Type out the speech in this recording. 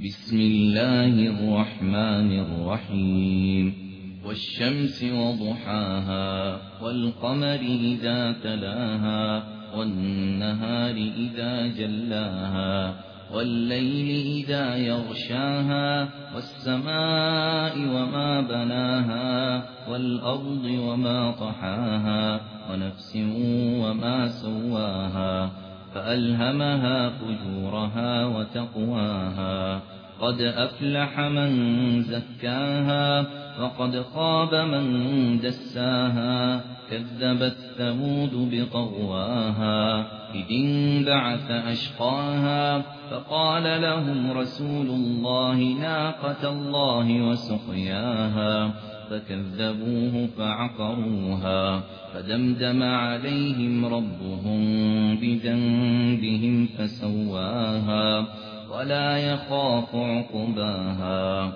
بسم الله الرحمن الرحيم والشمس وضحاها والقمر إذا تلاها والنهار إذا جلاها والليل إذا يغشاها والسماء وما بناها والأرض وما طحاها ونفس وما سواها فألهمها فجورها وتقواها قد أفلح من زكاها وقد خاب من دساها كذبت ثمود بطغواها إذ انبعث أشقاها فقال لهم رسول الله ناقة الله وسقياها فكذبوه فعقروها فدمدم عليهم ربهم بذنبهم فسواها ولا يخاف عقباها